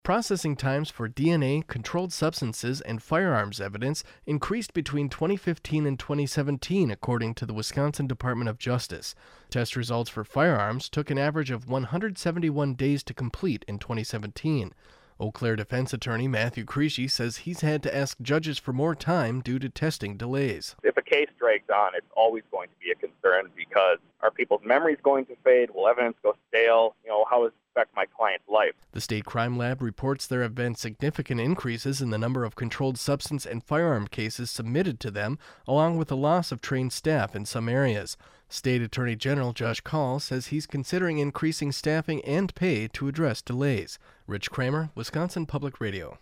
Processing times for DNA, controlled substances, and firearms evidence increased between 2015 and 2017, according to the Wisconsin Department of Justice. Test results for firearms took an average of 171 days to complete in 2017. Eau Claire defense attorney Matthew Creasy says he's had to ask judges for more time due to testing delays. If a case drags on, it's always going to be a concern because are people's memories going to fade? Will evidence go stale? How does it affect my client's life? The State Crime Lab reports there have been significant increases in the number of controlled substance and firearm cases submitted to them, along with the loss of trained staff in some areas. State Attorney General Josh Kaul says he's considering increasing staffing and pay to address delays. Rich Kramer, Wisconsin Public Radio.